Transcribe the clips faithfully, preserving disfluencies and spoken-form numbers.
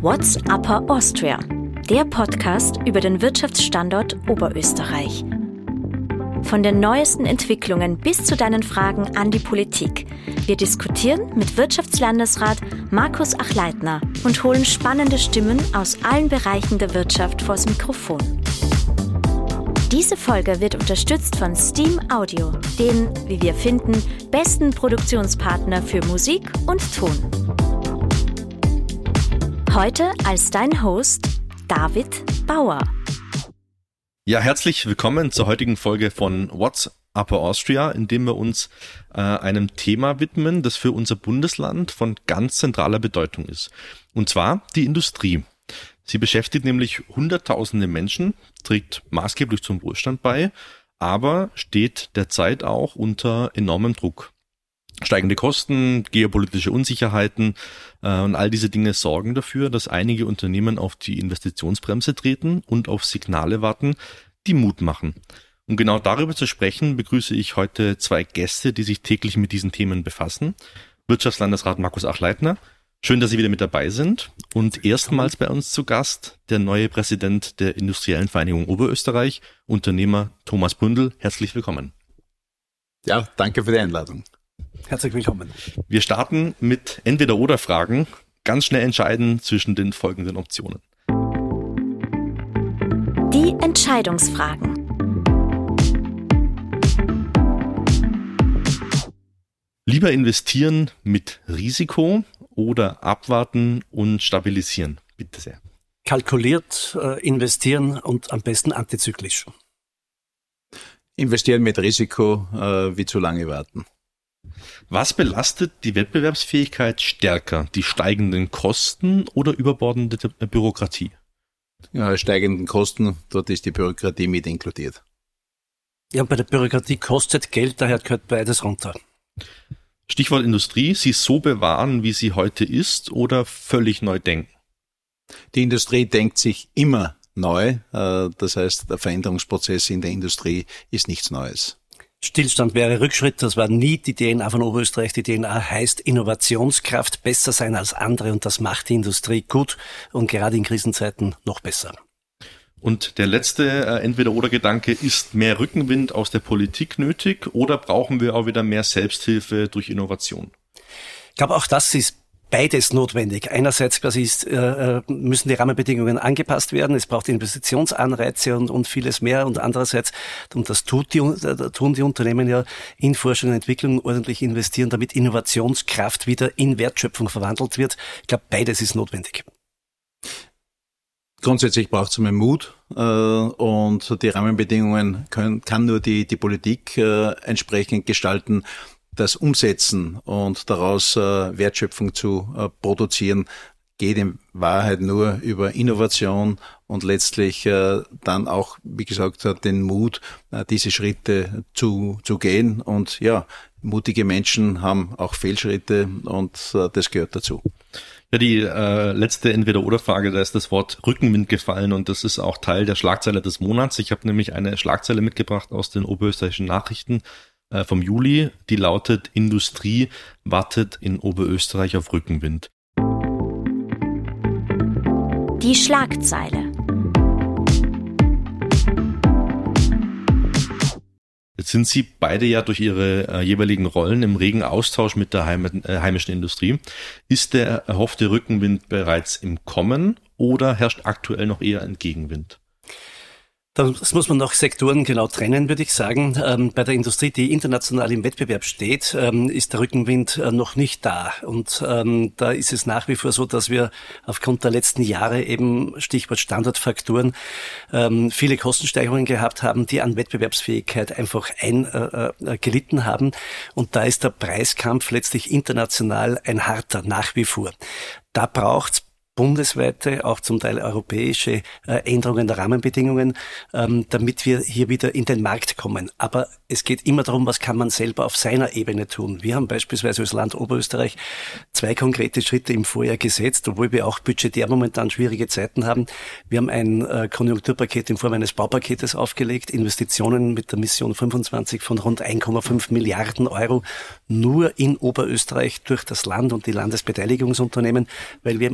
What's Upper Austria? Der Podcast über den Wirtschaftsstandort Oberösterreich. Von den neuesten Entwicklungen bis zu deinen Fragen an die Politik. Wir diskutieren mit Wirtschaftslandesrat Markus Achleitner und holen spannende Stimmen aus allen Bereichen der Wirtschaft vors Mikrofon. Diese Folge wird unterstützt von Steam Audio, den, wie wir finden, besten Produktionspartner für Musik und Ton. Heute als dein Host David Bauer. Ja, herzlich willkommen zur heutigen Folge von What's Upper Austria, in dem wir uns äh, einem Thema widmen, das für unser Bundesland von ganz zentraler Bedeutung ist. Und zwar die Industrie. Sie beschäftigt nämlich hunderttausende Menschen, trägt maßgeblich zum Wohlstand bei, aber steht derzeit auch unter enormem Druck. Steigende Kosten, geopolitische Unsicherheiten äh, und all diese Dinge sorgen dafür, dass einige Unternehmen auf die Investitionsbremse treten und auf Signale warten, die Mut machen. Um genau darüber zu sprechen, begrüße ich heute zwei Gäste, die sich täglich mit diesen Themen befassen. Wirtschaftslandesrat Markus Achleitner, schön, dass Sie wieder mit dabei sind. Und erstmals bei uns zu Gast der neue Präsident der Industriellen Vereinigung Oberösterreich, Unternehmer Thomas Bründel. Herzlich willkommen. Ja, danke für die Einladung. Herzlich willkommen. Wir starten mit Entweder-Oder-Fragen. Ganz schnell entscheiden zwischen den folgenden Optionen. Die Entscheidungsfragen. Lieber investieren mit Risiko oder abwarten und stabilisieren? Bitte sehr. Kalkuliert äh, investieren und am besten antizyklisch. Investieren mit Risiko, äh, wie zu lange warten. Was belastet die Wettbewerbsfähigkeit stärker? Die steigenden Kosten oder überbordende Bürokratie? Ja, steigenden Kosten, dort ist die Bürokratie mit inkludiert. Ja, bei der Bürokratie kostet Geld, daher gehört beides runter. Stichwort Industrie, sie so bewahren, wie sie heute ist, oder völlig neu denken? Die Industrie denkt sich immer neu. Das heißt, der Veränderungsprozess in der Industrie ist nichts Neues. Stillstand wäre Rückschritt, das war nie die D N A von Oberösterreich. Die D N A heißt Innovationskraft, besser sein als andere, und das macht die Industrie gut und gerade in Krisenzeiten noch besser. Und der letzte äh, Entweder-oder-Gedanke, ist mehr Rückenwind aus der Politik nötig oder brauchen wir auch wieder mehr Selbsthilfe durch Innovation? Ich glaube, auch das ist beides notwendig. Einerseits quasi ist, äh, müssen die Rahmenbedingungen angepasst werden, es braucht Investitionsanreize und, und vieles mehr, und andererseits, und das tut die, tun die Unternehmen ja, in Forschung und Entwicklung ordentlich investieren, damit Innovationskraft wieder in Wertschöpfung verwandelt wird. Ich glaube, beides ist notwendig. Grundsätzlich braucht es mehr Mut äh, und die Rahmenbedingungen können, kann nur die, die Politik äh, entsprechend gestalten. Das Umsetzen und daraus äh, Wertschöpfung zu äh, produzieren, geht in Wahrheit nur über Innovation und letztlich äh, dann auch, wie gesagt, den Mut, äh, diese Schritte zu, zu gehen. Und ja, mutige Menschen haben auch Fehlschritte und äh, das gehört dazu. Ja, die äh, letzte Entweder-oder-Frage, da ist das Wort Rückenwind gefallen und das ist auch Teil der Schlagzeile des Monats. Ich habe nämlich eine Schlagzeile mitgebracht aus den oberösterreichischen Nachrichten äh, vom Juli, die lautet: Industrie wartet in Oberösterreich auf Rückenwind. Die Schlagzeile. Jetzt sind Sie beide ja durch Ihre äh, jeweiligen Rollen im regen Austausch mit der Heim- äh, heimischen Industrie. Ist der erhoffte Rückenwind bereits im Kommen oder herrscht aktuell noch eher ein Gegenwind? Das muss man nach Sektoren genau trennen, würde ich sagen. Ähm, bei der Industrie, die international im Wettbewerb steht, ähm, ist der Rückenwind äh, noch nicht da. Und ähm, da ist es nach wie vor so, dass wir aufgrund der letzten Jahre eben, Stichwort Standortfaktoren, ähm, viele Kostensteigerungen gehabt haben, die an Wettbewerbsfähigkeit einfach ein, äh, äh, gelitten haben. Und da ist der Preiskampf letztlich international ein harter, nach wie vor. Da braucht's bundesweite, auch zum Teil europäische äh, Änderungen der Rahmenbedingungen, ähm, damit wir hier wieder in den Markt kommen. Aber es geht immer darum, was kann man selber auf seiner Ebene tun. Wir haben beispielsweise als Land Oberösterreich zwei konkrete Schritte im Vorjahr gesetzt, obwohl wir auch budgetär momentan schwierige Zeiten haben. Wir haben ein äh, Konjunkturpaket in Form eines Baupaketes aufgelegt, Investitionen mit der Mission fünfundzwanzig von rund eins Komma fünf Milliarden Euro nur in Oberösterreich durch das Land und die Landesbeteiligungsunternehmen, weil wir eben auch gesagt haben,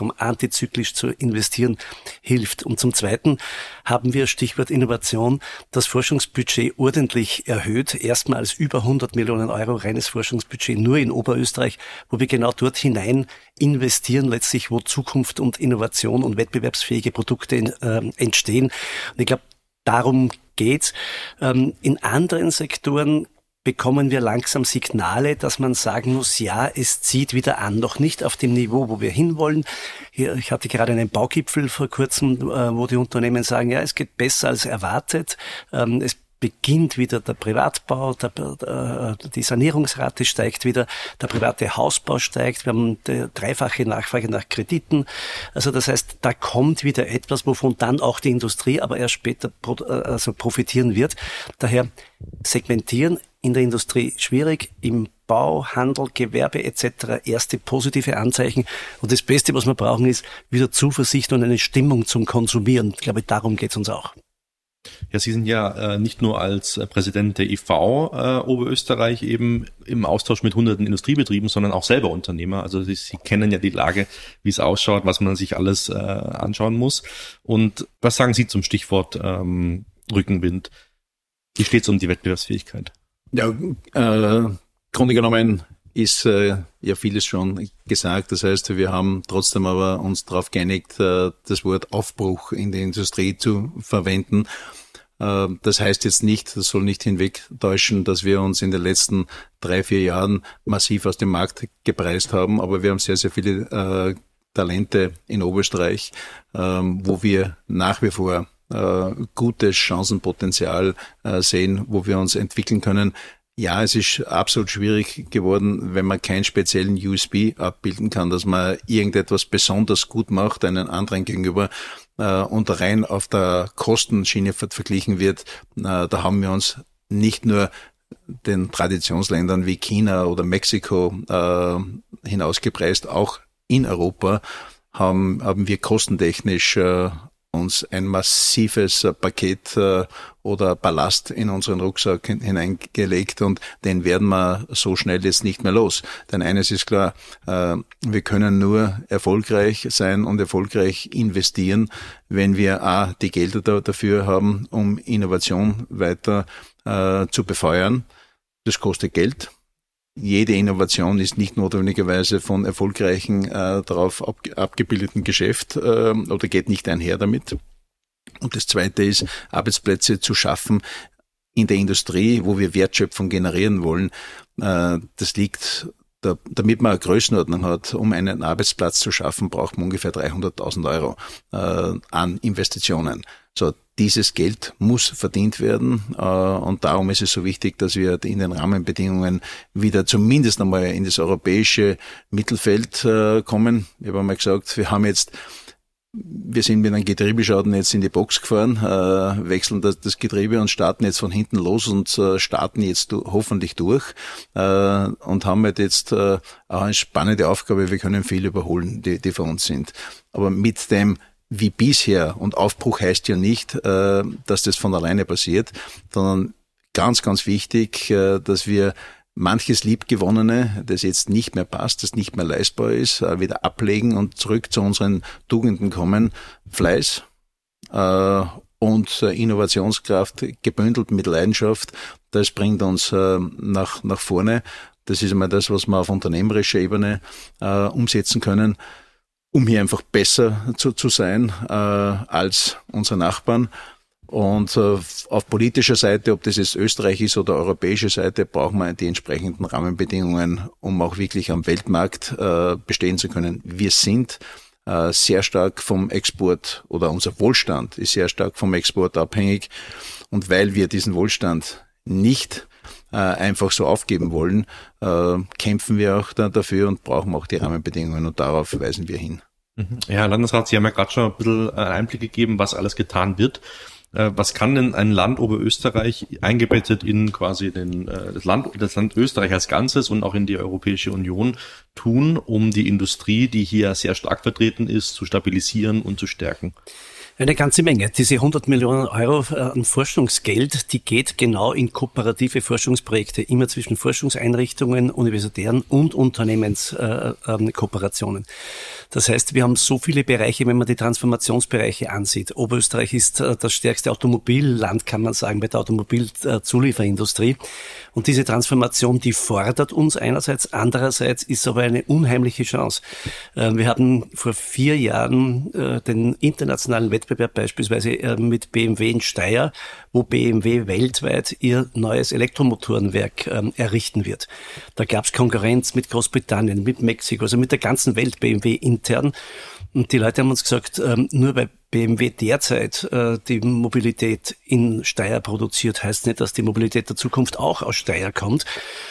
um antizyklisch zu investieren, hilft. Und zum Zweiten haben wir, Stichwort Innovation, das Forschungsbudget ordentlich erhöht. Erstmals über hundert Millionen Euro reines Forschungsbudget nur in Oberösterreich, wo wir genau dort hinein investieren, letztlich wo Zukunft und Innovation und wettbewerbsfähige Produkte äh, entstehen. Und ich glaube, darum geht's. Ähm, in anderen Sektoren bekommen wir langsam Signale, dass man sagen muss, ja, es zieht wieder an, noch nicht auf dem Niveau, wo wir hinwollen. Hier, ich hatte gerade einen Baugipfel vor kurzem, wo die Unternehmen sagen, ja, es geht besser als erwartet. Es beginnt wieder der Privatbau, der, der, die Sanierungsrate steigt wieder, der private Hausbau steigt, wir haben die dreifache Nachfrage nach Krediten. Also das heißt, da kommt wieder etwas, wovon dann auch die Industrie aber erst später also profitieren wird. Daher segmentieren in der Industrie schwierig, im Bau, Handel, Gewerbe et cetera erste positive Anzeichen. Und das Beste, was wir brauchen, ist wieder Zuversicht und eine Stimmung zum Konsumieren. Ich glaube, darum geht es uns auch. Ja, Sie sind ja äh, nicht nur als äh, Präsident der I V äh, Oberösterreich eben im Austausch mit hunderten Industriebetrieben, sondern auch selber Unternehmer. Also Sie, Sie kennen ja die Lage, wie es ausschaut, was man sich alles äh, anschauen muss. Und was sagen Sie zum Stichwort ähm, Rückenwind? Wie steht es um die Wettbewerbsfähigkeit? Ja, äh, Grunde genommen ist äh, ja vieles schon gesagt. Das heißt, wir haben trotzdem aber uns darauf geeinigt, äh, das Wort Aufbruch in der Industrie zu verwenden. Äh, das heißt jetzt nicht, das soll nicht hinwegtäuschen, dass wir uns in den letzten drei, vier Jahren massiv aus dem Markt gepreist haben, aber wir haben sehr, sehr viele äh, Talente in Oberösterreich, äh, wo wir nach wie vor äh, gutes Chancenpotenzial äh, sehen, wo wir uns entwickeln können. Ja, es ist absolut schwierig geworden, wenn man keinen speziellen U S P abbilden kann, dass man irgendetwas besonders gut macht, einen anderen gegenüber, äh, und rein auf der Kostenschiene verglichen wird. Äh, da haben wir uns nicht nur den Traditionsländern wie China oder Mexiko äh, hinausgepreist, auch in Europa haben, haben wir kostentechnisch äh, uns ein massives Paket äh, oder Ballast in unseren Rucksack hineingelegt und den werden wir so schnell jetzt nicht mehr los. Denn eines ist klar, äh, wir können nur erfolgreich sein und erfolgreich investieren, wenn wir a, die Gelder da, dafür haben, um Innovation weiter äh, zu befeuern. Das kostet Geld. Jede Innovation ist nicht notwendigerweise von erfolgreichen, äh, darauf ab, abgebildeten Geschäft äh, oder geht nicht einher damit. Und das Zweite ist, Arbeitsplätze zu schaffen in der Industrie, wo wir Wertschöpfung generieren wollen. Äh, das liegt, da, damit man eine Größenordnung hat, um einen Arbeitsplatz zu schaffen, braucht man ungefähr dreihunderttausend Euro äh, an Investitionen. So, dieses Geld muss verdient werden äh, und darum ist es so wichtig, dass wir in den Rahmenbedingungen wieder zumindest einmal in das europäische Mittelfeld äh, kommen. Ich habe einmal gesagt, wir haben jetzt, wir sind mit einem Getriebeschaden jetzt in die Box gefahren, äh, wechseln das, das Getriebe und starten jetzt von hinten los und äh, starten jetzt du, hoffentlich durch äh, und haben halt jetzt äh, auch eine spannende Aufgabe. Wir können viel überholen, die, die vor uns sind. Aber mit dem wie bisher, und Aufbruch heißt ja nicht, äh, dass das von alleine passiert, sondern ganz, ganz wichtig, äh, dass wir manches Liebgewonnene, das jetzt nicht mehr passt, das nicht mehr leistbar ist, äh, wieder ablegen und zurück zu unseren Tugenden kommen. Fleiß äh, und äh, Innovationskraft gebündelt mit Leidenschaft, das bringt uns äh, nach, nach vorne. Das ist einmal das, was wir auf unternehmerischer Ebene äh, umsetzen können, um hier einfach besser zu, zu sein äh, als unsere Nachbarn. Und äh, auf politischer Seite, ob das jetzt Österreich ist oder europäische Seite, brauchen wir die entsprechenden Rahmenbedingungen, um auch wirklich am Weltmarkt äh, bestehen zu können. Wir sind äh, sehr stark vom Export oder unser Wohlstand ist sehr stark vom Export abhängig. Und weil wir diesen Wohlstand nicht äh, einfach so aufgeben wollen, äh, kämpfen wir auch da dafür und brauchen auch die Rahmenbedingungen und darauf weisen wir hin. Ja, Herr Landesrat, Sie haben ja gerade schon ein bisschen Einblick gegeben, was alles getan wird. Was kann denn ein Land Oberösterreich eingebettet in quasi den, das Land, das Land Österreich als Ganzes und auch in die Europäische Union tun, um die Industrie, die hier sehr stark vertreten ist, zu stabilisieren und zu stärken? Eine ganze Menge. Diese hundert Millionen Euro an Forschungsgeld, die geht genau in kooperative Forschungsprojekte, immer zwischen Forschungseinrichtungen, universitären und Unternehmenskooperationen. Das heißt, wir haben so viele Bereiche, wenn man die Transformationsbereiche ansieht. Oberösterreich ist das stärkste Automobilland, kann man sagen, bei der Automobilzulieferindustrie. Und diese Transformation, die fordert uns einerseits, andererseits ist aber eine unheimliche Chance. Wir haben vor vier Jahren den internationalen Wettbewerb beispielsweise mit B M W in Steyr, wo B M W weltweit ihr neues Elektromotorenwerk errichten wird. Da gab es Konkurrenz mit Großbritannien, mit Mexiko, also mit der ganzen Welt, B M W intern. Und die Leute haben uns gesagt, nur weil B M W derzeit die Mobilität in Steyr produziert, heißt nicht, dass die Mobilität der Zukunft auch aus Steyr kommt.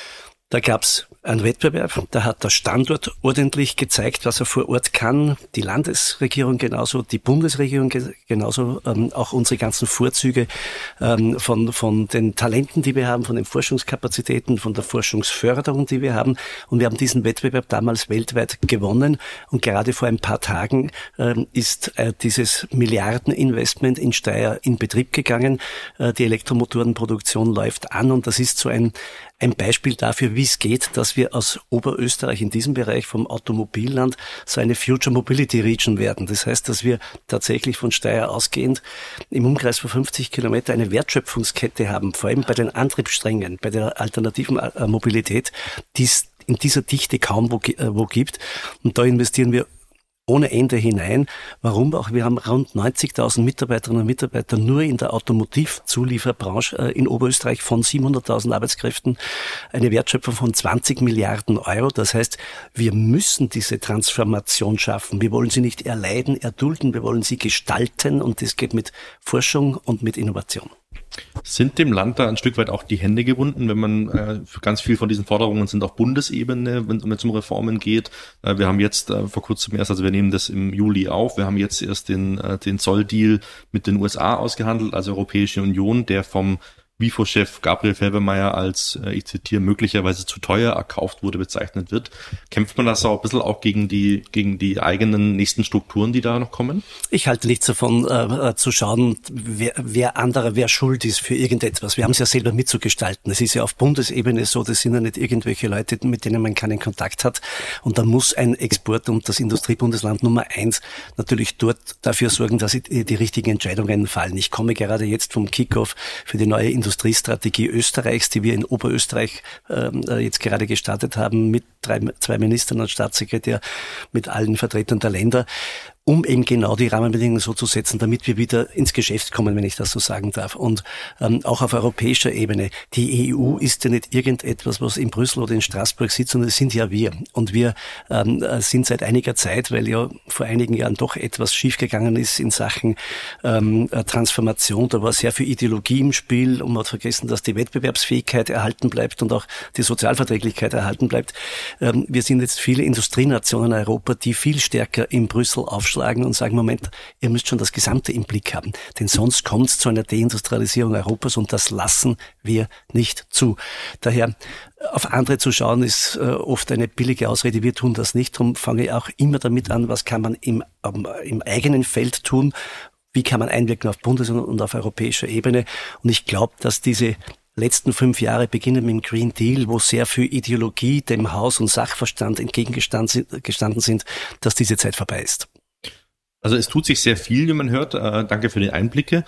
Da gab's einen Wettbewerb, da hat der Standort ordentlich gezeigt, was er vor Ort kann. Die Landesregierung genauso, die Bundesregierung genauso, ähm, auch unsere ganzen Vorzüge ähm, von von den Talenten, die wir haben, von den Forschungskapazitäten, von der Forschungsförderung, die wir haben. Und wir haben diesen Wettbewerb damals weltweit gewonnen. Und gerade vor ein paar Tagen ähm, ist äh, dieses Milliardeninvestment in Steyr in Betrieb gegangen. Äh, die Elektromotorenproduktion läuft an und das ist so ein Ein Beispiel dafür, wie es geht, dass wir aus Oberösterreich in diesem Bereich vom Automobilland so eine Future Mobility Region werden. Das heißt, dass wir tatsächlich von Steyr ausgehend im Umkreis von fünfzig Kilometer eine Wertschöpfungskette haben, vor allem bei den Antriebssträngen, bei der alternativen Mobilität, die es in dieser Dichte kaum wo, wo gibt. Und da investieren wir ohne Ende hinein. Warum auch? Wir haben rund neunzigtausend Mitarbeiterinnen und Mitarbeiter nur in der Automotivzulieferbranche in Oberösterreich von siebenhunderttausend Arbeitskräften, eine Wertschöpfung von zwanzig Milliarden Euro. Das heißt, wir müssen diese Transformation schaffen. Wir wollen sie nicht erleiden, erdulden, wir wollen sie gestalten und das geht mit Forschung und mit Innovation. Sind dem Land da ein Stück weit auch die Hände gebunden, wenn man äh, ganz viel von diesen Forderungen sind auf Bundesebene, wenn es um Reformen geht. Äh, wir haben jetzt äh, vor kurzem erst, also wir nehmen das im Juli auf, wir haben jetzt erst den, äh, den Zolldeal mit den U S A ausgehandelt, also Europäische Union, der vom W I F O-Chef Gabriel Felbermayr als, äh, ich zitiere, möglicherweise zu teuer erkauft wurde, bezeichnet wird. Kämpft man das auch ein bisschen auch gegen die gegen die eigenen nächsten Strukturen, die da noch kommen? Ich halte nichts davon, äh, zu schauen, wer, wer anderer, wer schuld ist für irgendetwas. Wir haben es ja selber mitzugestalten. Es ist ja auf Bundesebene so, das sind ja nicht irgendwelche Leute, mit denen man keinen Kontakt hat. Und da muss ein Export- und das Industriebundesland Nummer eins natürlich dort dafür sorgen, dass die, die richtigen Entscheidungen fallen. Ich komme gerade jetzt vom Kickoff für die neue Industriestrategie Österreichs, die wir in Oberösterreich äh, jetzt gerade gestartet haben, mit drei, zwei Ministern und Staatssekretär, mit allen Vertretern der Länder, um eben genau die Rahmenbedingungen so zu setzen, damit wir wieder ins Geschäft kommen, wenn ich das so sagen darf. Und ähm, auch auf europäischer Ebene. Die E U ist ja nicht irgendetwas, was in Brüssel oder in Straßburg sitzt, sondern es sind ja wir. Und wir ähm, sind seit einiger Zeit, weil ja vor einigen Jahren doch etwas schiefgegangen ist in Sachen ähm, Transformation, da war sehr viel Ideologie im Spiel und man hat vergessen, dass die Wettbewerbsfähigkeit erhalten bleibt und auch die Sozialverträglichkeit erhalten bleibt. Ähm, wir sind jetzt viele Industrienationen in Europa, die viel stärker in Brüssel aufstehen und sagen, Moment, ihr müsst schon das Gesamte im Blick haben, denn sonst kommt es zu einer Deindustrialisierung Europas und das lassen wir nicht zu. Daher auf andere zu schauen, ist äh, oft eine billige Ausrede, wir tun das nicht, darum fange ich auch immer damit an, was kann man im, ähm, im eigenen Feld tun, wie kann man einwirken auf Bundes- und auf europäischer Ebene und ich glaube, dass diese letzten fünf Jahre beginnen mit dem Green Deal, wo sehr viel Ideologie dem Haus- und Sachverstand entgegengestanden sind, dass diese Zeit vorbei ist. Also es tut sich sehr viel, wie man hört. Äh, danke für die Einblicke.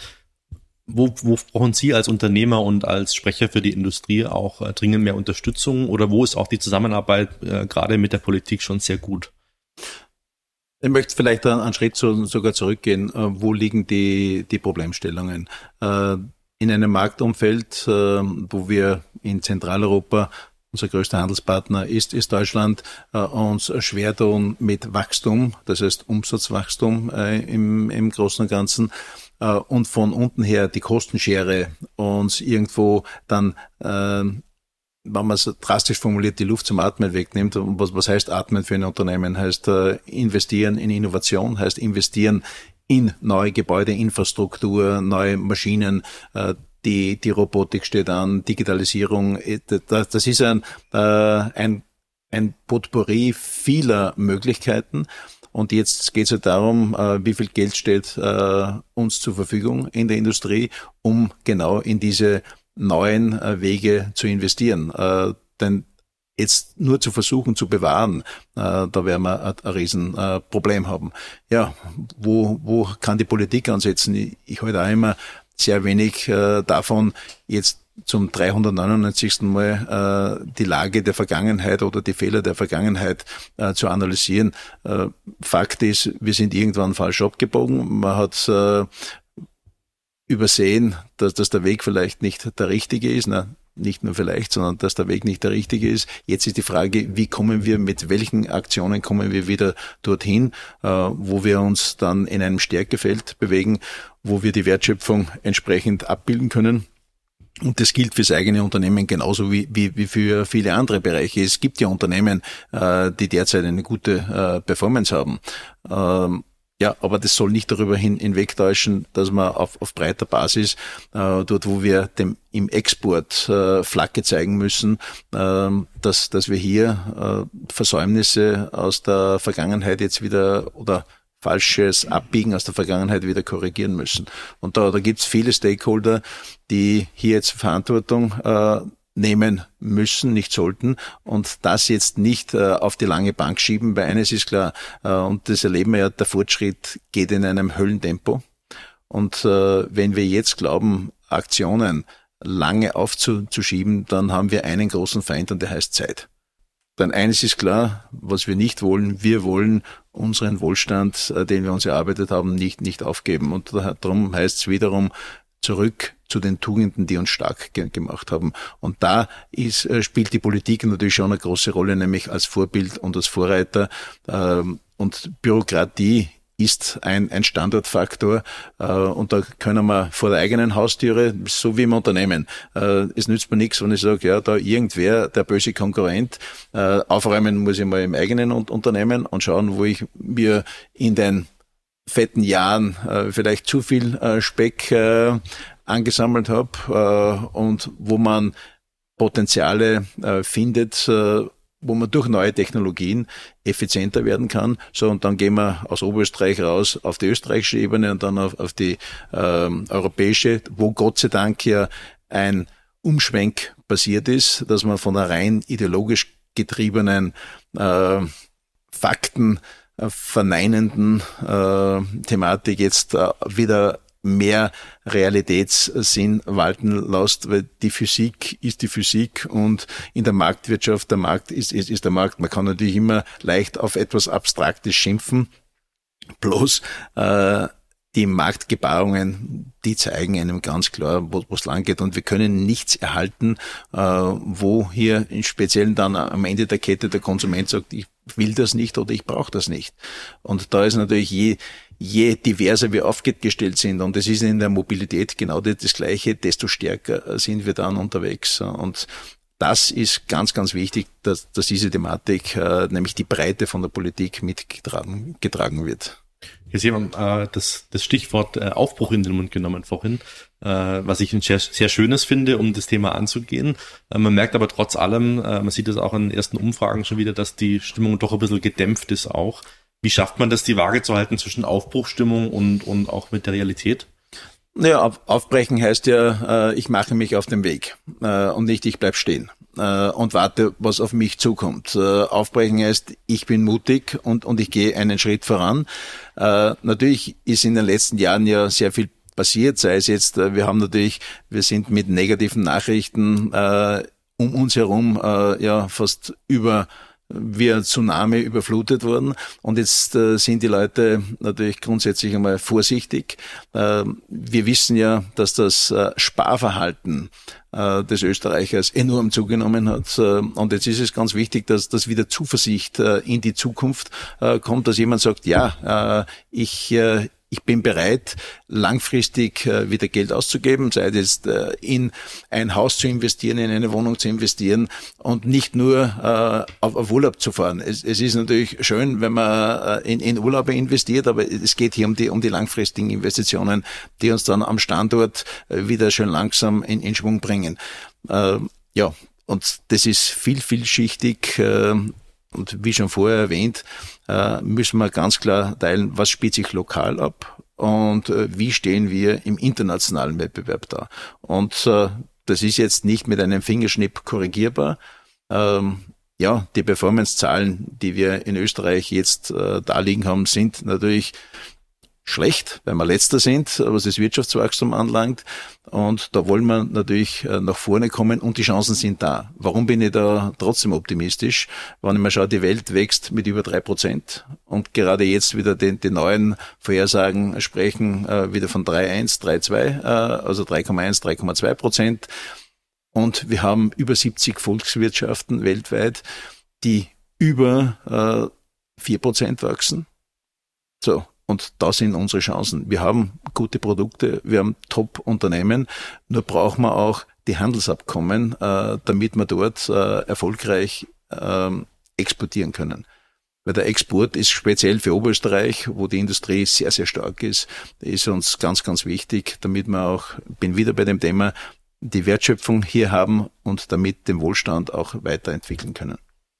Wo, wo brauchen Sie als Unternehmer und als Sprecher für die Industrie auch äh, dringend mehr Unterstützung? Oder wo ist auch die Zusammenarbeit äh, gerade mit der Politik schon sehr gut? Ich möchte vielleicht einen Schritt zu, sogar zurückgehen. Äh, wo liegen die, die Problemstellungen? Äh, in einem Marktumfeld, äh, wo wir in Zentraleuropa, unser größter Handelspartner ist, ist Deutschland, äh, uns schwer tun mit Wachstum, das heißt Umsatzwachstum äh, im, im Großen und Ganzen äh, und von unten her die Kostenschere uns irgendwo dann, äh, wenn man es drastisch formuliert, die Luft zum Atmen wegnimmt. Und was, was heißt Atmen für ein Unternehmen? Heißt äh, investieren in Innovation, heißt investieren in neue Gebäudeinfrastruktur, neue Maschinen, äh, Die, die Robotik steht an, Digitalisierung, das, das ist ein, äh, ein, ein Potpourri vieler Möglichkeiten. Und jetzt geht es halt darum, wie viel Geld steht uns zur Verfügung in der Industrie, um genau in diese neuen Wege zu investieren. Denn jetzt nur zu versuchen zu bewahren, da werden wir ein, ein Riesenproblem haben. Ja, wo, wo kann die Politik ansetzen? Ich, ich halte auch immer sehr wenig davon, jetzt zum dreihundertneunundneunzigsten Mal äh, die Lage der Vergangenheit oder die Fehler der Vergangenheit äh, zu analysieren. Äh, Fakt ist, wir sind irgendwann falsch abgebogen. Man hat äh, übersehen, dass, dass der Weg vielleicht nicht der richtige ist. Na, nicht nur vielleicht, sondern dass der Weg nicht der richtige ist. Jetzt ist die Frage, wie kommen wir, mit welchen Aktionen kommen wir wieder dorthin, äh, wo wir uns dann in einem Stärkefeld bewegen, wo wir die Wertschöpfung entsprechend abbilden können. Und das gilt fürs eigene Unternehmen genauso wie, wie, wie für viele andere Bereiche. Es gibt ja Unternehmen, äh, die derzeit eine gute äh, Performance haben. Ähm, ja, aber das soll nicht darüber hin, hinwegtäuschen, dass man auf, auf breiter Basis, äh, dort wo wir dem im Export äh, Flagge zeigen müssen, äh, dass, dass wir hier äh, Versäumnisse aus der Vergangenheit jetzt wieder oder falsches Abbiegen aus der Vergangenheit wieder korrigieren müssen. Und da, da gibt es viele Stakeholder, die hier jetzt Verantwortung äh, nehmen müssen, nicht sollten und das jetzt nicht äh, auf die lange Bank schieben, weil eines ist klar, äh, und das erleben wir ja, der Fortschritt geht in einem Höllentempo. Und äh, wenn wir jetzt glauben, Aktionen lange aufzuschieben, dann haben wir einen großen Feind und der heißt Zeit. Denn eines ist klar, was wir nicht wollen, wir wollen unseren Wohlstand, den wir uns erarbeitet haben, nicht, nicht aufgeben. Und darum heißt es wiederum zurück zu den Tugenden, die uns stark ge- gemacht haben. Und da ist, spielt die Politik natürlich schon eine große Rolle, nämlich als Vorbild und als Vorreiter. Und Bürokratie ist ein, ein Standortfaktor, äh, und da können wir vor der eigenen Haustüre, so wie im Unternehmen, äh, es nützt mir nichts, wenn ich sage, ja, da irgendwer, der böse Konkurrent, äh, aufräumen muss ich mal im eigenen Unternehmen und schauen, wo ich mir in den fetten Jahren äh, vielleicht zu viel äh, Speck äh, angesammelt habe äh, und wo man Potenziale äh, findet, äh, wo man durch neue Technologien effizienter werden kann. So, und dann gehen wir aus Oberösterreich raus auf die österreichische Ebene und dann auf, auf die ähm, europäische, wo Gott sei Dank ja ein Umschwenk passiert ist, dass man von einer rein ideologisch getriebenen, äh, Fakten äh, verneinenden äh, Thematik jetzt äh, wieder mehr Realitätssinn walten lässt, weil die Physik ist die Physik und in der Marktwirtschaft, der Markt ist, ist, ist der Markt. Man kann natürlich immer leicht auf etwas Abstraktes schimpfen, bloß äh, die Marktgebarungen, die zeigen einem ganz klar, wo es lang geht, und wir können nichts erhalten, äh, wo hier im Speziellen dann am Ende der Kette der Konsument sagt, ich will das nicht oder ich brauche das nicht. Und da ist natürlich je Je diverser wir aufgestellt sind, und es ist in der Mobilität genau das Gleiche, desto stärker sind wir dann unterwegs. Und das ist ganz, ganz wichtig, dass, dass diese Thematik, äh, nämlich die Breite von der Politik mitgetragen getragen wird. Jetzt haben wir äh, das, das Stichwort äh, Aufbruch in den Mund genommen vorhin, äh, was ich ein sehr, sehr schönes finde, um das Thema anzugehen. Äh, man merkt aber trotz allem, äh, man sieht das auch in den ersten Umfragen schon wieder, dass die Stimmung doch ein bisschen gedämpft ist auch. Wie schafft man das, die Waage zu halten zwischen Aufbruchstimmung und, und auch mit der Realität? Naja, auf, aufbrechen heißt ja, äh, ich mache mich auf den Weg äh, und nicht ich bleib stehen äh, und warte, was auf mich zukommt. Äh, aufbrechen heißt, ich bin mutig und, und ich gehe einen Schritt voran. Äh, natürlich ist in den letzten Jahren ja sehr viel passiert, sei es jetzt, äh, wir haben natürlich, wir sind mit negativen Nachrichten äh, um uns herum äh, ja fast über wie ein Tsunami überflutet worden, und jetzt äh, sind die Leute natürlich grundsätzlich einmal vorsichtig. Äh, wir wissen ja, dass das äh, Sparverhalten äh, des Österreichers enorm zugenommen hat, äh, und jetzt ist es ganz wichtig, dass, dass wieder Zuversicht äh, in die Zukunft äh, kommt, dass jemand sagt, ja, äh, ich äh, Ich bin bereit, langfristig äh, wieder Geld auszugeben, sei es jetzt äh, in ein Haus zu investieren, in eine Wohnung zu investieren und nicht nur äh, auf, auf Urlaub zu fahren. Es, es ist natürlich schön, wenn man äh, in, in Urlaube investiert, aber es geht hier um die, um die langfristigen Investitionen, die uns dann am Standort äh, wieder schön langsam in, in Schwung bringen. Äh, ja, und das ist viel, vielschichtig. Äh, Und wie schon vorher erwähnt, müssen wir ganz klar teilen, was spielt sich lokal ab und wie stehen wir im internationalen Wettbewerb da. Und das ist jetzt nicht mit einem Fingerschnipp korrigierbar. Ja, die Performance-Zahlen, die wir in Österreich jetzt da liegen haben, sind natürlich schlecht, weil wir Letzter sind, was das Wirtschaftswachstum anlangt. Und da wollen wir natürlich nach vorne kommen und die Chancen sind da. Warum bin ich da trotzdem optimistisch? Wenn ich mir schaue, die Welt wächst mit über drei Prozent und gerade jetzt wieder die, die neuen Vorhersagen sprechen äh, wieder von drei Komma eins, drei Komma zwei, äh, also drei Komma eins, drei Komma zwei Prozent. Und wir haben über siebzig Volkswirtschaften weltweit, die über äh, vier Prozent wachsen. So. Und da sind unsere Chancen. Wir haben gute Produkte, wir haben Top-Unternehmen, nur brauchen wir auch die Handelsabkommen, äh, damit wir dort äh, erfolgreich äh, exportieren können. Weil der Export ist speziell für Oberösterreich, wo die Industrie sehr, sehr stark ist, ist uns ganz, ganz wichtig, damit wir auch, bin wieder bei dem Thema, die Wertschöpfung hier haben und damit den Wohlstand auch weiterentwickeln können.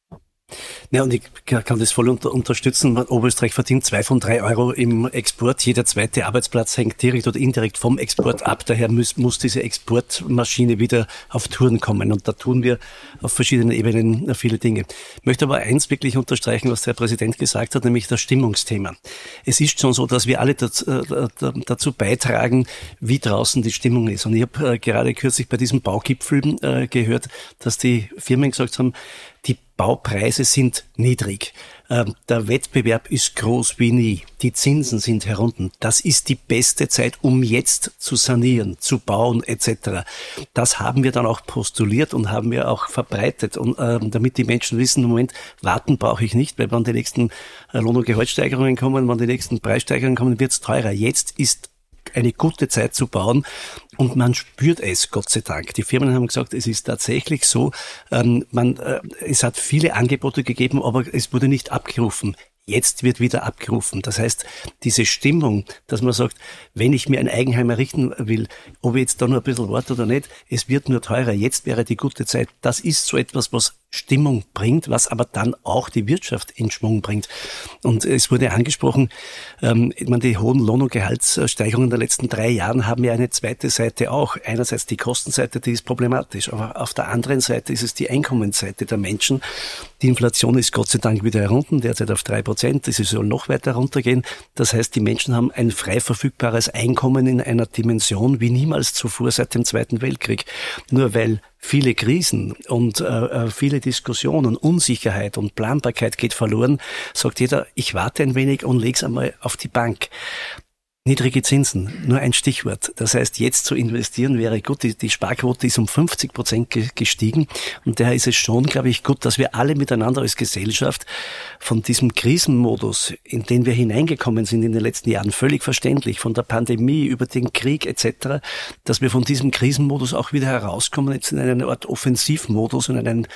Ja, und ich kann das voll unter, unterstützen. Oberösterreich verdient zwei von drei Euro im Export. Jeder zweite Arbeitsplatz hängt direkt oder indirekt vom Export ab. Daher muss, muss diese Exportmaschine wieder auf Touren kommen. Und da tun wir auf verschiedenen Ebenen viele Dinge. Ich möchte aber eins wirklich unterstreichen, was der Herr Präsident gesagt hat, nämlich das Stimmungsthema. Es ist schon so, dass wir alle dazu, dazu beitragen, wie draußen die Stimmung ist. Und ich habe gerade kürzlich bei diesem Baugipfel gehört, dass die Firmen gesagt haben, die Baupreise sind niedrig. Der Wettbewerb ist groß wie nie. Die Zinsen sind herunter. Das ist die beste Zeit, um jetzt zu sanieren, zu bauen et cetera. Das haben wir dann auch postuliert und haben wir auch verbreitet, und äh, damit die Menschen wissen, im Moment warten brauche ich nicht, weil wenn die nächsten Lohn- und Gehaltssteigerungen kommen, wenn die nächsten Preissteigerungen kommen, wird es teurer. Jetzt ist eine gute Zeit zu bauen und man spürt es, Gott sei Dank. Die Firmen haben gesagt, es ist tatsächlich so, ähm, man, äh, es hat viele Angebote gegeben, aber es wurde nicht abgerufen. Jetzt wird wieder abgerufen. Das heißt, diese Stimmung, dass man sagt, wenn ich mir ein Eigenheim errichten will, ob ich jetzt da nur ein bisschen warte oder nicht, es wird nur teurer, jetzt wäre die gute Zeit. Das ist so etwas, was Stimmung bringt, was aber dann auch die Wirtschaft in Schwung bringt. Und es wurde angesprochen, ähm, ich meine, die hohen Lohn- und Gehaltssteigerungen der letzten drei Jahren haben ja eine zweite Seite auch. Einerseits die Kostenseite, die ist problematisch, aber auf der anderen Seite ist es die Einkommensseite der Menschen. Die Inflation ist Gott sei Dank wieder herunter, derzeit auf drei Prozent, sie soll noch weiter runtergehen. Das heißt, die Menschen haben ein frei verfügbares Einkommen in einer Dimension wie niemals zuvor seit dem Zweiten Weltkrieg. Nur weil viele Krisen und äh, viele Diskussionen, Unsicherheit und Planbarkeit geht verloren, sagt jeder, ich warte ein wenig und leg's einmal auf die Bank. Niedrige Zinsen, nur ein Stichwort. Das heißt, jetzt zu investieren wäre gut. Die, die Sparquote ist um fünfzig Prozent gestiegen und daher ist es schon, glaube ich, gut, dass wir alle miteinander als Gesellschaft von diesem Krisenmodus, in den wir hineingekommen sind in den letzten Jahren, völlig verständlich, von der Pandemie über den Krieg et cetera, dass wir von diesem Krisenmodus auch wieder herauskommen, jetzt in eine Art Offensivmodus und in einen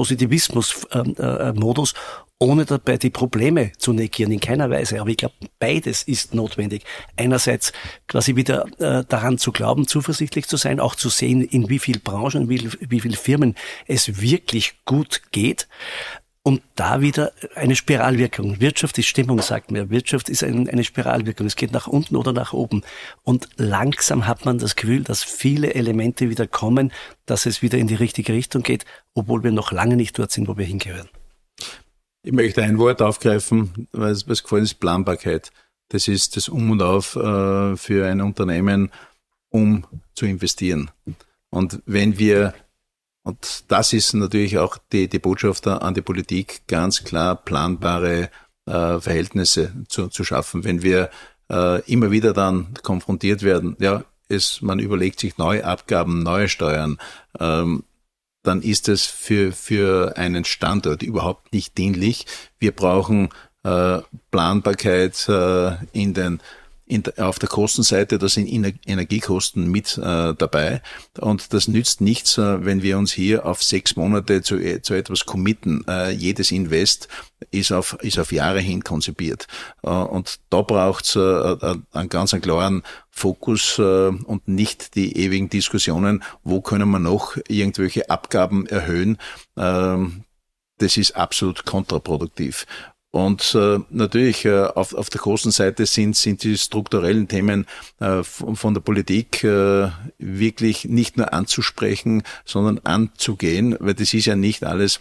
Positivismus-Modus, äh, ohne dabei die Probleme zu negieren, in keiner Weise. Aber ich glaube, beides ist notwendig. Einerseits quasi wieder äh, daran zu glauben, zuversichtlich zu sein, auch zu sehen, in wie viel Branchen, wie, wie viel Firmen es wirklich gut geht. Und da wieder eine Spiralwirkung. Wirtschaft ist Stimmung, sagt man. Wirtschaft ist ein, eine Spiralwirkung. Es geht nach unten oder nach oben. Und langsam hat man das Gefühl, dass viele Elemente wieder kommen, dass es wieder in die richtige Richtung geht, obwohl wir noch lange nicht dort sind, wo wir hingehören. Ich möchte ein Wort aufgreifen, was, was gefallen ist, Planbarkeit. Das ist das Um und Auf äh, für ein Unternehmen, um zu investieren. Und wenn wir, und das ist natürlich auch die, die Botschaft an die Politik, ganz klar planbare äh, Verhältnisse zu, zu schaffen. Wenn wir äh, immer wieder dann konfrontiert werden, ja, es, man überlegt sich neue Abgaben, neue Steuern, ähm, dann ist es für für einen Standort überhaupt nicht dienlich. Wir brauchen äh, Planbarkeit äh, in den in, auf der Kostenseite, da sind Energiekosten mit äh, dabei und das nützt nichts, äh, wenn wir uns hier auf sechs Monate zu, zu etwas committen. Äh, jedes Invest ist auf ist auf Jahre hin konzipiert äh, und da braucht's äh, einen ganz einen klaren Fokus äh, und nicht die ewigen Diskussionen, wo können wir noch irgendwelche Abgaben erhöhen. Ähm, das ist absolut kontraproduktiv. Und äh, natürlich äh, auf, auf der großen Seite sind, sind die strukturellen Themen äh, von, von der Politik äh, wirklich nicht nur anzusprechen, sondern anzugehen, weil das ist ja nicht alles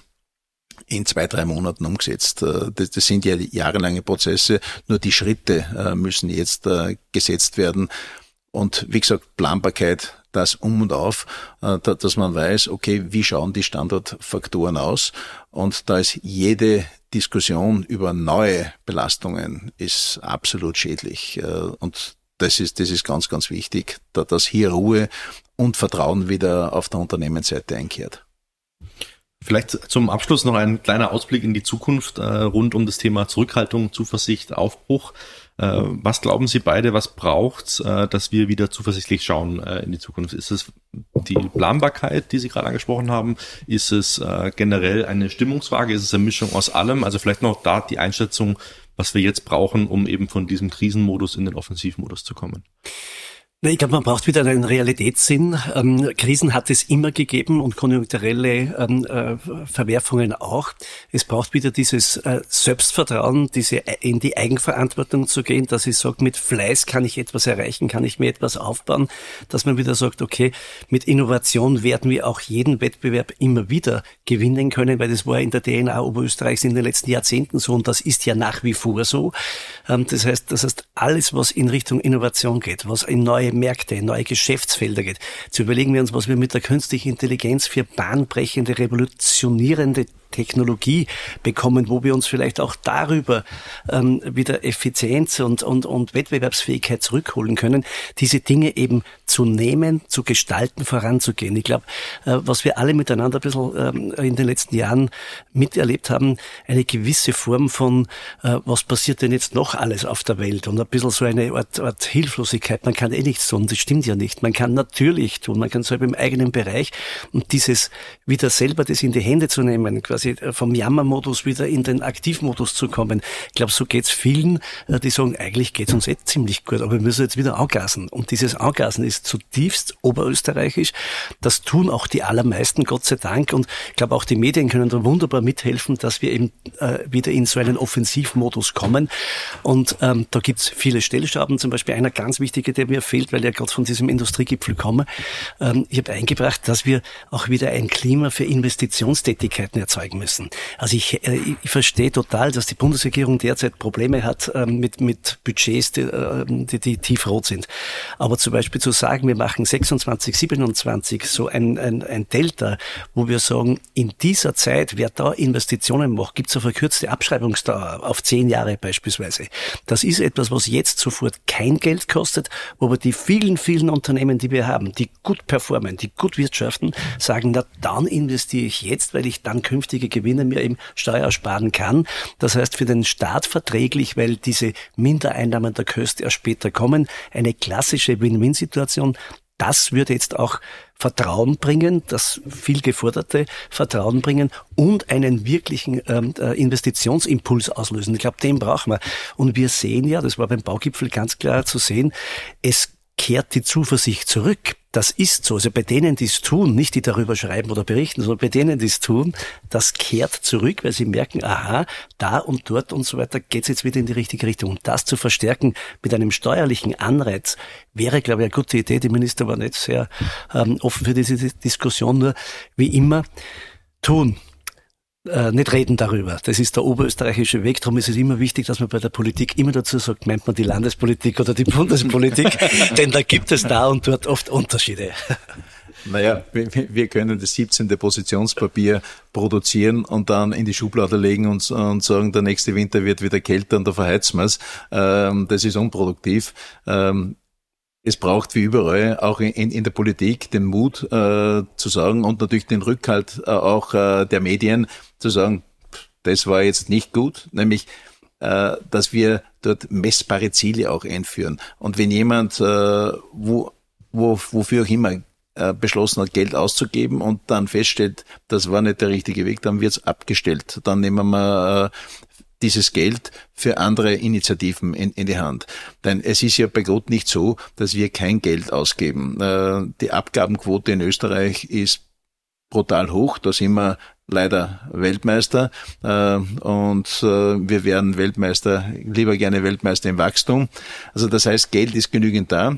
in zwei, drei Monaten umgesetzt. Das, das sind ja jahrelange Prozesse, nur die Schritte äh, müssen jetzt äh, gesetzt werden. Und wie gesagt, Planbarkeit, das um und auf, äh, da, dass man weiß, okay, wie schauen die Standortfaktoren aus? Und da ist jede Diskussion über neue Belastungen ist absolut schädlich. Äh, und das ist, das ist ganz, ganz wichtig, da, dass hier Ruhe und Vertrauen wieder auf der Unternehmensseite einkehrt. Vielleicht zum Abschluss noch ein kleiner Ausblick in die Zukunft äh, rund um das Thema Zurückhaltung, Zuversicht, Aufbruch. Äh, was glauben Sie beide, was braucht's, äh, dass wir wieder zuversichtlich schauen äh, in die Zukunft? Ist es die Planbarkeit, die Sie gerade angesprochen haben? Ist es äh, generell eine Stimmungsfrage? Ist es eine Mischung aus allem? Also vielleicht noch da die Einschätzung, was wir jetzt brauchen, um eben von diesem Krisenmodus in den Offensivmodus zu kommen. Ich glaube, man braucht wieder einen Realitätssinn. Ähm, Krisen hat es immer gegeben und konjunkturelle ähm, äh, Verwerfungen auch. Es braucht wieder dieses äh, Selbstvertrauen, diese in die Eigenverantwortung zu gehen, dass ich sage, mit Fleiß kann ich etwas erreichen, kann ich mir etwas aufbauen, dass man wieder sagt, okay, mit Innovation werden wir auch jeden Wettbewerb immer wieder gewinnen können, weil das war in der D N A Oberösterreichs in den letzten Jahrzehnten so und das ist ja nach wie vor so. Ähm, das heißt, das heißt, alles, was in Richtung Innovation geht, was in neue Märkte, neue Geschäftsfelder geht. Zu überlegen wir uns, was wir mit der künstlichen Intelligenz für bahnbrechende, revolutionierende Technologie bekommen, wo wir uns vielleicht auch darüber ähm, wieder Effizienz und, und, und Wettbewerbsfähigkeit zurückholen können, diese Dinge eben zu nehmen, zu gestalten, voranzugehen. Ich glaube, äh, was wir alle miteinander ein bisschen ähm, in den letzten Jahren miterlebt haben, eine gewisse Form von, äh, was passiert denn jetzt noch alles auf der Welt und ein bisschen so eine Art, Art Hilflosigkeit. Man kann eh nichts tun, das stimmt ja nicht. Man kann natürlich tun, man kann selber im eigenen Bereich und dieses wieder selber das in die Hände zu nehmen, quasi vom Jammermodus wieder in den Aktivmodus zu kommen. Ich glaube, so geht's vielen, die sagen, eigentlich geht's uns eh ziemlich gut, aber wir müssen jetzt wieder angasen. Und dieses Angasen ist zutiefst oberösterreichisch. Das tun auch die allermeisten, Gott sei Dank. Und ich glaube, auch die Medien können da wunderbar mithelfen, dass wir eben äh, wieder in so einen Offensivmodus kommen. Und ähm, da gibt's viele Stellschrauben, zum Beispiel einer ganz wichtige, der mir fehlt, weil ich ja gerade von diesem Industriegipfel komme. Ähm, ich habe eingebracht, dass wir auch wieder ein Klima für Investitionstätigkeiten erzeugen müssen. Also ich, äh, ich verstehe total, dass die Bundesregierung derzeit Probleme hat ähm, mit, mit Budgets, die, äh, die, die tiefrot sind. Aber zum Beispiel zu sagen, wir machen sechsundzwanzig, siebenundzwanzig so ein, ein, ein Delta, wo wir sagen, in dieser Zeit, wer da Investitionen macht, gibt es eine verkürzte Abschreibungsdauer auf zehn Jahre beispielsweise. Das ist etwas, was jetzt sofort kein Geld kostet, wo aber die vielen, vielen Unternehmen, die wir haben, die gut performen, die gut wirtschaften, sagen, na dann investiere ich jetzt, weil ich dann künftige Gewinne mir eben Steuer sparen kann. Das heißt für den Staat verträglich, weil diese Mindereinnahmen der Kosten erst später kommen. Eine klassische Win-Win-Situation. Das würde jetzt auch Vertrauen bringen, das viel geforderte Vertrauen bringen und einen wirklichen ähm, Investitionsimpuls auslösen. Ich glaube, den brauchen wir. Und wir sehen ja, das war beim Baugipfel ganz klar zu sehen, es kehrt die Zuversicht zurück. Das ist so. Also bei denen, die es tun, nicht die darüber schreiben oder berichten, sondern bei denen, die es tun, das kehrt zurück, weil sie merken, aha, da und dort und so weiter geht es jetzt wieder in die richtige Richtung. Und das zu verstärken mit einem steuerlichen Anreiz wäre, glaube ich, eine gute Idee. Die Minister waren nicht sehr ähm, offen für diese Diskussion, nur wie immer tun. Äh, nicht reden darüber. Das ist der oberösterreichische Weg. Darum ist es immer wichtig, dass man bei der Politik immer dazu sagt, meint man die Landespolitik oder die Bundespolitik, denn da gibt es da und dort oft Unterschiede. Naja, wir können das siebzehnte Positionspapier produzieren und dann in die Schublade legen und, und sagen, der nächste Winter wird wieder kälter und da verheizen wir es. Ähm, das ist unproduktiv. Ähm, Es braucht wie überall, auch in, in der Politik, den Mut äh, zu sagen und natürlich den Rückhalt äh, auch äh, der Medien zu sagen, das war jetzt nicht gut, nämlich, äh, dass wir dort messbare Ziele auch einführen. Und wenn jemand, äh, wo, wo, wofür auch immer, äh, beschlossen hat, Geld auszugeben und dann feststellt, das war nicht der richtige Weg, dann wird's abgestellt. Dann nehmen wir äh, dieses Geld für andere Initiativen in, in die Hand. Denn es ist ja bei Gott nicht so, dass wir kein Geld ausgeben. Äh, die Abgabenquote in Österreich ist brutal hoch. Da sind wir leider Weltmeister äh, und äh, wir werden Weltmeister, lieber gerne Weltmeister im Wachstum. Also das heißt, Geld ist genügend da.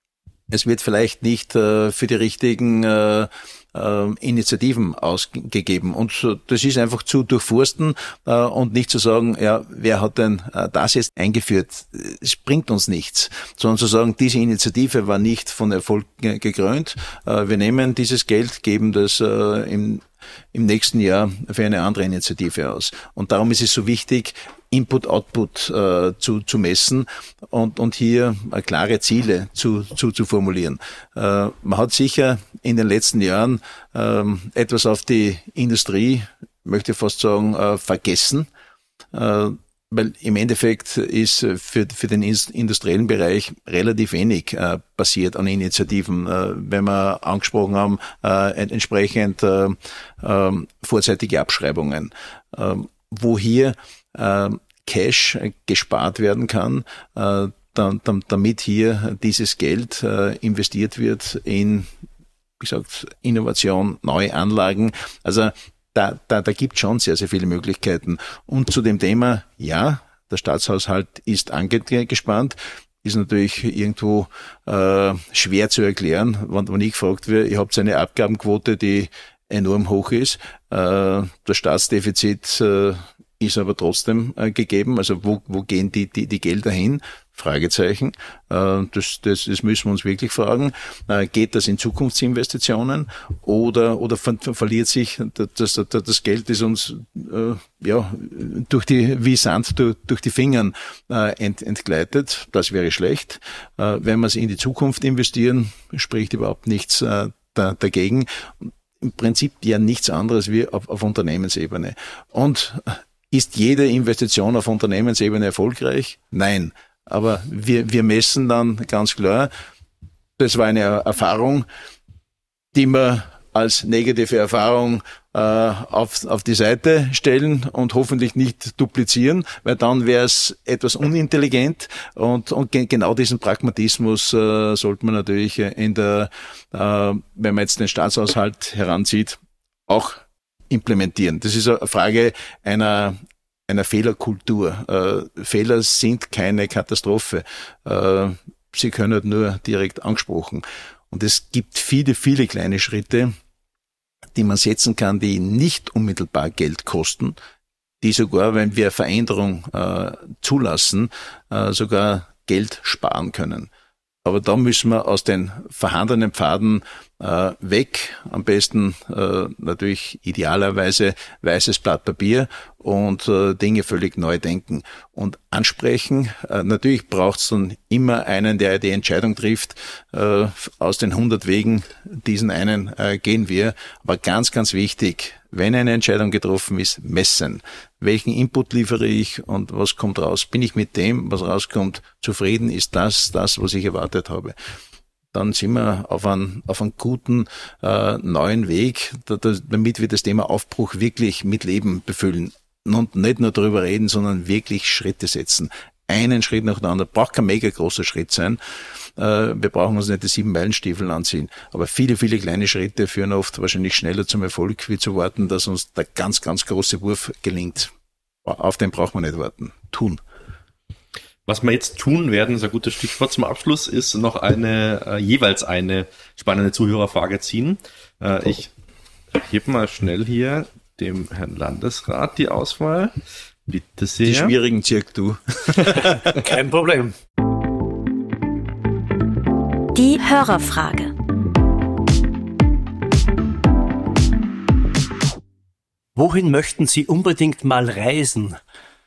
Es wird vielleicht nicht äh, für die richtigen äh, äh, Initiativen ausgegeben. Und das ist einfach zu durchforsten äh, und nicht zu sagen, ja, wer hat denn äh, das jetzt eingeführt? Es bringt uns nichts, sondern zu sagen, diese Initiative war nicht von Erfolg äh, gekrönt. Äh, wir nehmen dieses Geld, geben das äh, im im nächsten Jahr für eine andere Initiative aus. Und darum ist es so wichtig, Input-Output äh, zu, zu messen und, und hier äh, klare Ziele zu, zu, zu formulieren. Äh, man hat sicher in den letzten Jahren äh, etwas auf die Industrie, möchte ich fast sagen, äh, vergessen. Äh, Weil im Endeffekt ist für, für den industriellen Bereich relativ wenig äh, passiert an Initiativen, äh, wenn wir angesprochen haben, äh, entsprechend äh, äh, vorzeitige Abschreibungen, äh, wo hier äh, Cash gespart werden kann, äh, dann, dann, damit hier dieses Geld äh, investiert wird in, wie gesagt, Innovation, neue Anlagen. Also Da, da, da gibt es schon sehr, sehr viele Möglichkeiten. Und zu dem Thema, ja, der Staatshaushalt ist angespannt, ist natürlich irgendwo äh, schwer zu erklären, wenn, wenn ich gefragt werde, ihr habt eine Abgabenquote, die enorm hoch ist, äh, das Staatsdefizit äh, ist aber trotzdem äh, gegeben, also wo, wo gehen die, die, die Gelder hin? Fragezeichen. Äh, das, das, das müssen wir uns wirklich fragen. Äh, geht das in Zukunftsinvestitionen oder, oder ver, verliert sich das, das, das Geld, das uns äh, ja, durch die, wie Sand durch, durch die Fingern äh, ent, entgleitet? Das wäre schlecht. Äh, wenn wir es in die Zukunft investieren, spricht überhaupt nichts äh, da, dagegen. Im Prinzip ja nichts anderes wie auf, auf Unternehmensebene. Und ist jede Investition auf Unternehmensebene erfolgreich? Nein. Aber wir, wir messen dann ganz klar, das war eine Erfahrung, die wir als negative Erfahrung äh, auf, auf die Seite stellen und hoffentlich nicht duplizieren, weil dann wäre es etwas unintelligent und, und ge- genau diesen Pragmatismus äh, sollte man natürlich in der, äh, wenn man jetzt den Staatshaushalt heranzieht, auch implementieren. Das ist eine Frage einer einer Fehlerkultur. Äh, Fehler sind keine Katastrophe. Äh, sie können halt nur direkt angesprochen. Und es gibt viele, viele kleine Schritte, die man setzen kann, die nicht unmittelbar Geld kosten, die sogar, wenn wir Veränderung äh, zulassen, äh, sogar Geld sparen können. Aber da müssen wir aus den vorhandenen Pfaden äh, weg. Am besten äh, natürlich idealerweise weißes Blatt Papier und äh, Dinge völlig neu denken und ansprechen. Äh, natürlich braucht es dann immer einen, der die Entscheidung trifft. Äh, aus den hundert Wegen, diesen einen äh, gehen wir. Aber ganz, ganz wichtig, wenn eine Entscheidung getroffen ist, messen. Welchen Input liefere ich und was kommt raus? Bin ich mit dem, was rauskommt, zufrieden? Ist das das, was ich erwartet habe? Dann sind wir auf einem, auf einem guten äh, neuen Weg, da, da, damit wir das Thema Aufbruch wirklich mit Leben befüllen. Und nicht nur darüber reden, sondern wirklich Schritte setzen. Einen Schritt nach dem anderen. Braucht kein mega großer Schritt sein. Äh, wir brauchen uns nicht die sieben Meilenstiefel anziehen. Aber viele, viele kleine Schritte führen oft wahrscheinlich schneller zum Erfolg, wie zu warten, dass uns der ganz, ganz große Wurf gelingt. Auf den braucht man nicht warten. Tun. Was wir jetzt tun werden, ist ein gutes Stichwort zum Abschluss, ist noch eine, äh, jeweils eine spannende Zuhörerfrage ziehen. Äh, ich hebe mal schnell hier dem Herrn Landesrat die Auswahl. Bitte sehr. Die schwierigen zirk du. Kein Problem. Die Hörerfrage. Wohin möchten Sie unbedingt mal reisen?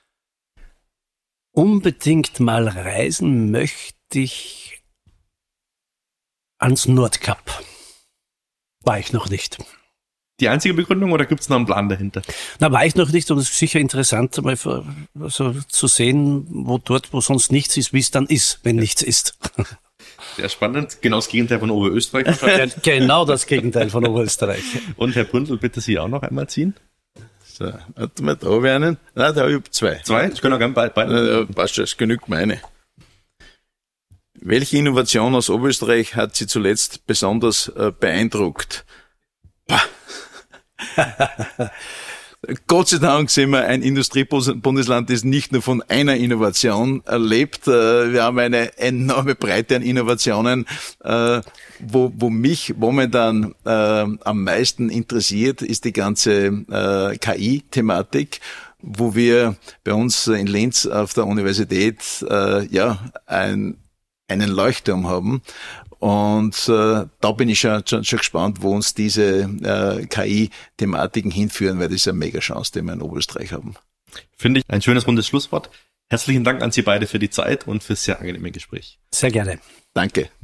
Unbedingt mal reisen möchte ich ans Nordkap. War ich noch nicht. Die einzige Begründung oder gibt es noch einen Plan dahinter? Na, war ich noch nicht und es ist sicher interessant, mal also zu sehen, wo dort, wo sonst nichts ist, wie es dann ist, wenn ja. nichts ist. Sehr spannend. Genau das Gegenteil von Oberösterreich. Genau das Gegenteil von Oberösterreich. Und Herr Bründel, bitte Sie auch noch einmal ziehen. So, warte mal, da habe ich einen. Nein, da habe ich zwei. Zwei? Ich kann auch gerne beide. Beid. Passt schon, es genügt meine. Welche Innovation aus Oberösterreich hat Sie zuletzt besonders äh, beeindruckt? Bah. Gott sei Dank sind wir ein Industriebundesland, das nicht nur von einer Innovation lebt. Wir haben eine enorme Breite an Innovationen, wo, wo mich momentan äh, am meisten interessiert, ist die ganze äh, K I-Thematik, wo wir bei uns in Linz auf der Universität äh, ja ein, einen Leuchtturm haben. Und äh, da bin ich schon, schon, schon gespannt, wo uns diese äh, K I-Thematiken hinführen, weil das ist eine mega Chance, die wir in Oberösterreich haben. Finde ich ein schönes rundes Schlusswort. Herzlichen Dank an Sie beide für die Zeit und fürs sehr angenehme Gespräch. Sehr gerne. Danke.